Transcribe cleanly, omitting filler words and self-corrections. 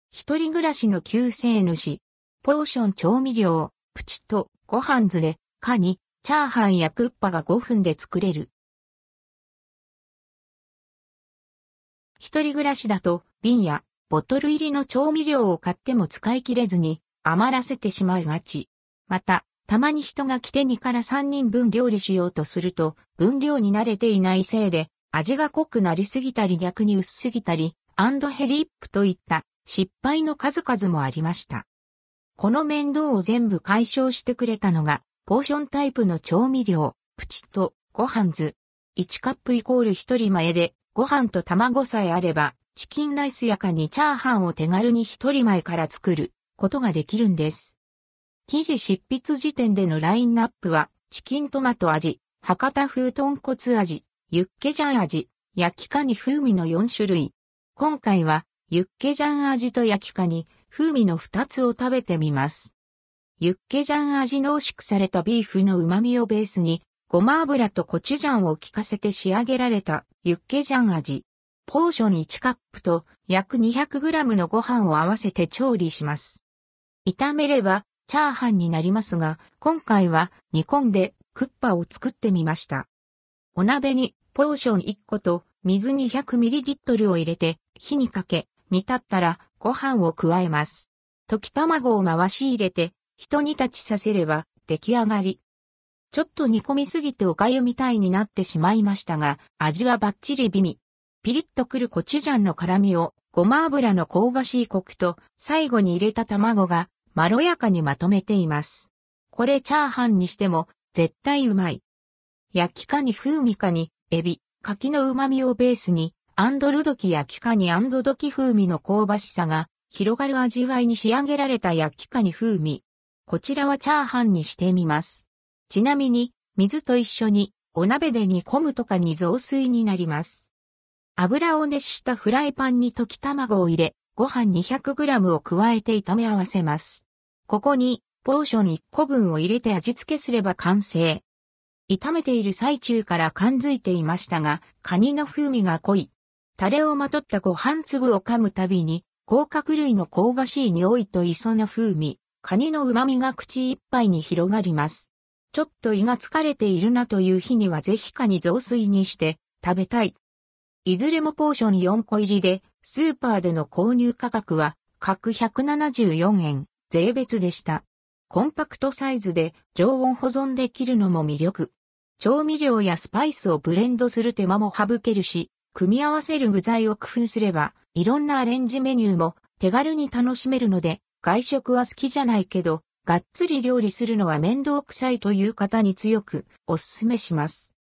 一人暮らしの救世主。ポーション調味料、プチとご飯酢で、カニ、チャーハンやクッパが5分で作れる。一人暮らしだと、瓶やボトル入りの調味料を買っても使い切れずに余らせてしまいがち。また、たまに人が来て2から3人分料理しようとすると、分量に慣れていないせいで、味が濃くなりすぎたり逆に薄すぎたり、ヘリップといった失敗の数々もありました。この面倒を全部解消してくれたのが、ポーションタイプの調味料、プチとご飯酢。1カップ=1人前で、ご飯と卵さえあれば、チキンライスやカニチャーハンを手軽に1人前から作ることができるんです。記事執筆時点でのラインナップは、チキントマト味、博多風豚骨味、ユッケジャン味、焼きカニ風味の4種類。今回は、ユッケジャン味と焼きカニ風味の2つを食べてみます。ユッケジャン味濃縮されたビーフの旨味をベースに、ごま油とコチュジャンを効かせて仕上げられたユッケジャン味。ポーション1カップと約 200g のご飯を合わせて調理します。炒めればチャーハンになりますが、今回は煮込んでクッパを作ってみました。お鍋にポーション1個と水 200ml を入れて火にかけ、煮立ったらご飯を加えます。溶き卵を回し入れて一煮立ちさせれば出来上がり。ちょっと煮込みすぎてお粥みたいになってしまいましたが、味はバッチリ美味。ピリッとくるコチュジャンの辛みをごま油の香ばしいコクと最後に入れた卵がまろやかにまとめています。これチャーハンにしても絶対うまい。焼きカニ風味カニ、エビ、牡蠣の旨味をベースに、ルドキ焼きカニ&ドキ風味の香ばしさが広がる味わいに仕上げられた焼きカニ風味。こちらはチャーハンにしてみます。ちなみに、水と一緒にお鍋で煮込むとカニ雑炊になります。油を熱したフライパンに溶き卵を入れ、ご飯 200g を加えて炒め合わせます。ここに、ポーション1個分を入れて味付けすれば完成。炒めている最中から感づいていましたが、カニの風味が濃い。タレをまとったご飯粒を噛むたびに、甲殻類の香ばしい匂いと磯の風味、カニの旨味が口いっぱいに広がります。ちょっと胃が疲れているなという日にはぜひカニ雑炊にして食べたい。いずれもポーション4個入りで、スーパーでの購入価格は各174円、税別でした。コンパクトサイズで常温保存できるのも魅力。調味料やスパイスをブレンドする手間も省けるし、組み合わせる具材を工夫すれば、いろんなアレンジメニューも手軽に楽しめるので、外食は好きじゃないけど、がっつり料理するのは面倒くさいという方に強くおすすめします。